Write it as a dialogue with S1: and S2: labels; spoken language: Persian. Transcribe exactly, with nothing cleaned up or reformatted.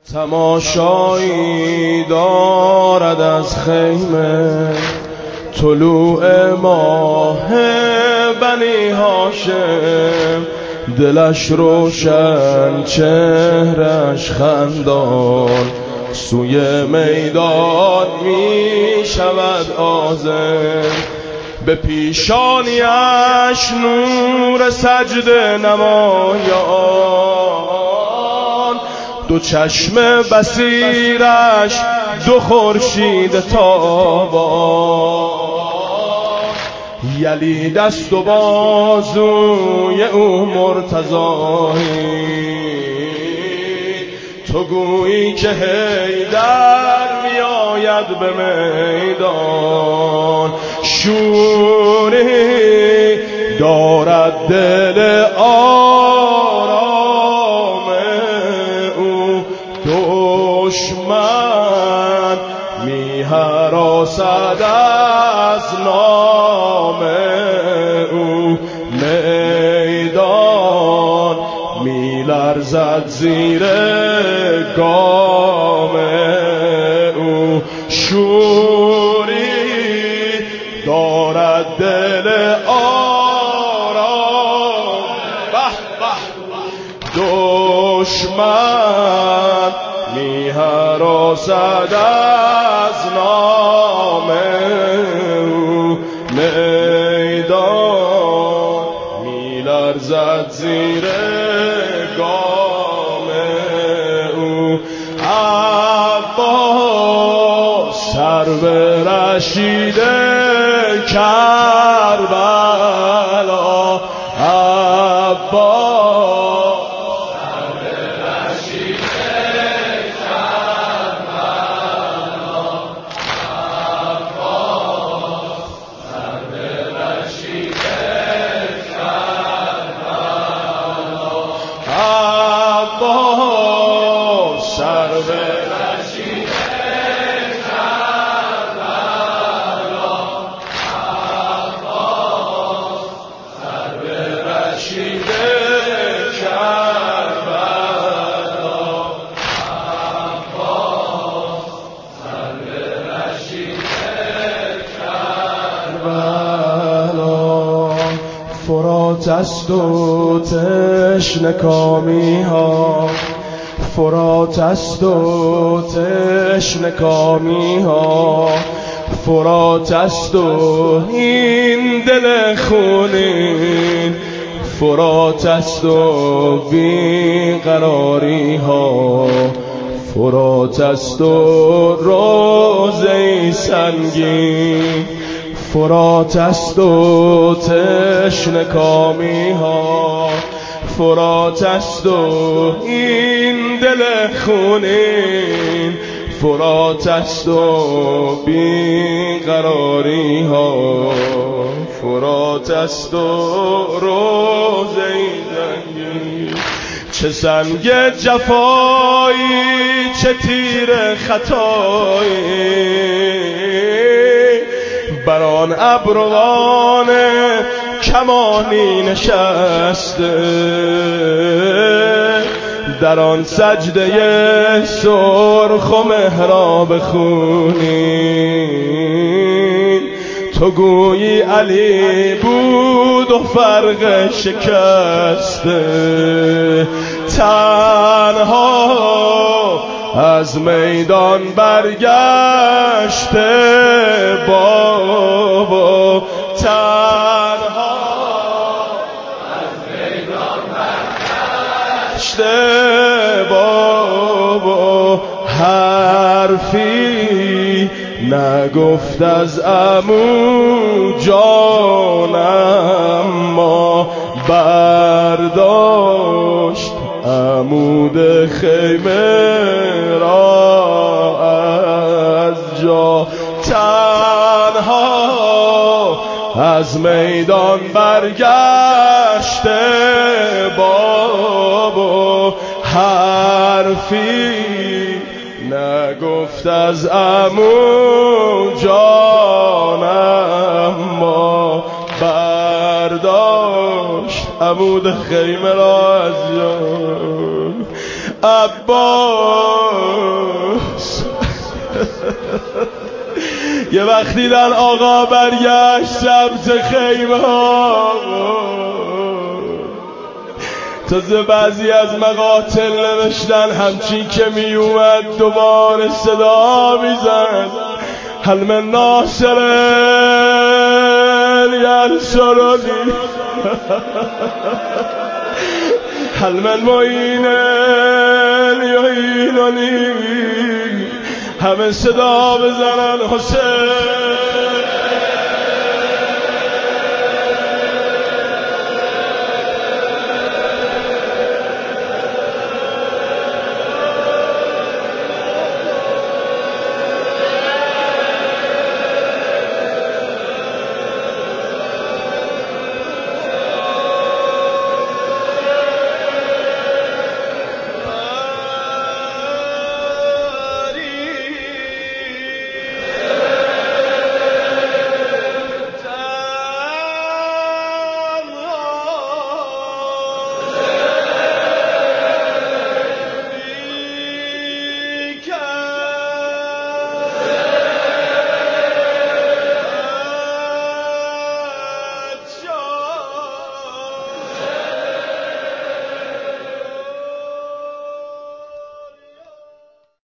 S1: تماشایی دارد از خیمه طلوع ماه بنی هاشم، دلش روشن چهرش خندان، سوی میدان می شود عازم. به پیشانیش نور سجده نمایان، دو چشم بصیرش دو خورشید تابان. یلی دست و بازوی او مرتضایی، تو گویی که حیدر می آید به میدان. شوری دارد دل آرام او، دشمن می هراسد از نام او. میدان می لرزد زیر گام او، شوری دارد دل آرام. به به دشمن می هراسد از نام او. میدان می لرزد زیر گام او. عباس سر به رشید کربلا، عباس سر به رشید کربلا، عباس سر به رشید کربلا، عباس سر به رشید فرات است و تشنکامی ها، فرات است و تشنکامی ها، فرات است و این دل خونین، فرات است و بیقراری ها، فرات است و روزه سنگین، فرات است و تشنکامی ها، فرات است و این دل خونین، فرات است و بیقراری ها، فرات است و روزه زنگی. چه سنگ جفایی چه تیر خطایی، بر آن ابروان کمانی نشسته، در آن سجده سرخ و محراب خونین. تو گویی علی بود و فرق شکسته، تنها از میدان برگشته بابا، تنها از میدان برگشته بابا. حرفی نگفت از عمو جانم، ما برداشت عمود خیمه را از جا، تنها از میدان برگشته بابا. حرفی نگفت از عمو جانم، ما برداشت عمود خیمه را از جا. عباس یه وقتی در آقا برگشت سبز خیمه ها، تازه بعضی از مقاتل نوشتن همچین که می اومد دوباره صدا میزد هل من ناصر ینصرنی هل من معین یعیننی. همه صدا بزنن حسین